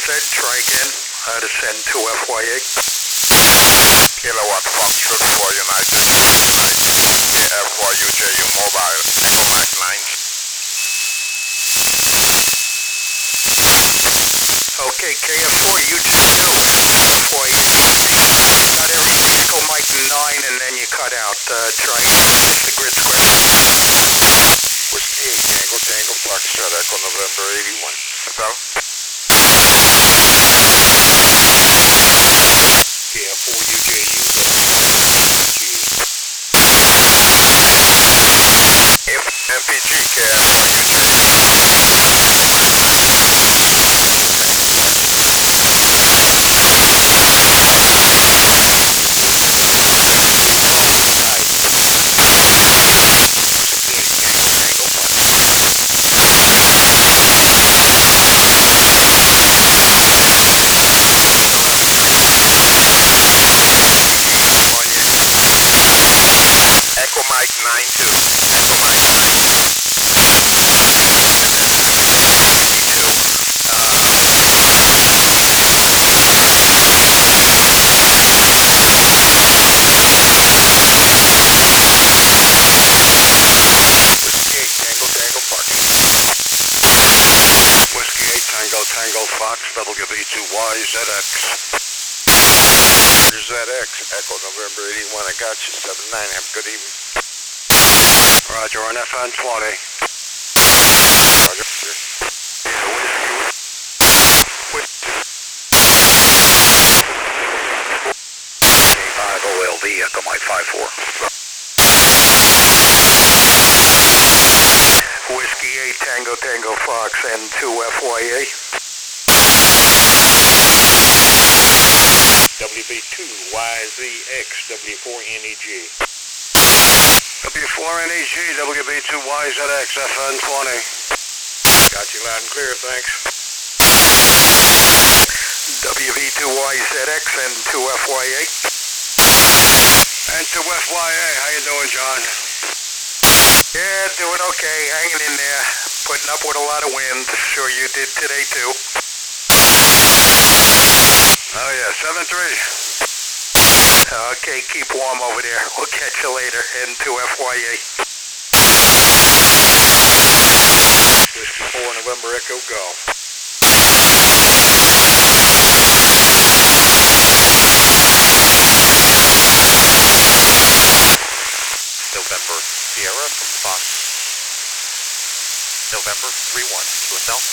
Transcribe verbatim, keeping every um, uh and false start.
Z, try again. Uh, to send to F Y A. Kilowatt function for United. F Y U J mobile, Echo Mac nine. Okay, K F four, you did too. F Y A. Got everything. Echo Mike nine, and then you cut out. Uh, try the grid square. Whiskey eight, Tango Tango Foxtrot, Echo November eighty-one. So? K F four, U J, you F M P G, K F four, U J. Tango Foxtrot. Echo Mike nine two. Echo Mike nine. Whiskey eight, Tango Tango Fox. Whiskey eight, Tango Tango Fox, W V two Y Z X. Z X, Echo November eighty-one, I got you, seven nine, have a good evening. Roger, on F N twenty. Roger. five O L V, Echo Mike five four. Whiskey eight, Tango Tango Fox, N two F Y A. W V two Y Z X, W four N E G. W four N E G, W V two Y Z X, F N twenty. Got you loud and clear, thanks. W V two Y Z X, N two F Y A. N two F Y A, how you doing, John? Yeah, doing okay, hanging in there, putting up with a lot of wind. Sure you did today too. Oh yeah, seven three. Okay, keep warm over there. We'll catch you later, N two F Y A. Whiskey four, November Echo, go. November Sierra from Fox. November three one to a cell.